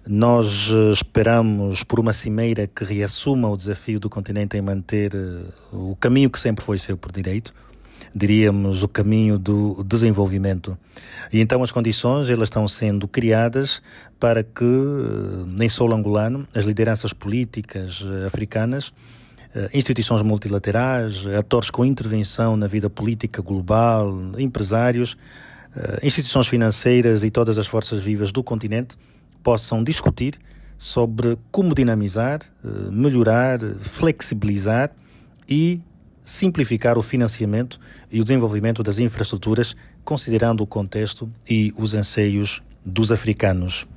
Nós esperamos por uma cimeira que reassuma o desafio do continente em manter o caminho que sempre foi seu por direito, diríamos o caminho do desenvolvimento. E então as condições elas estão sendo criadas para que, em solo angolano, as lideranças políticas africanas, instituições multilaterais, atores com intervenção na vida política global, empresários, instituições financeiras e todas as forças vivas do continente possam discutir sobre como dinamizar, melhorar, flexibilizar e simplificar o financiamento e o desenvolvimento das infraestruturas, considerando o contexto e os anseios dos africanos.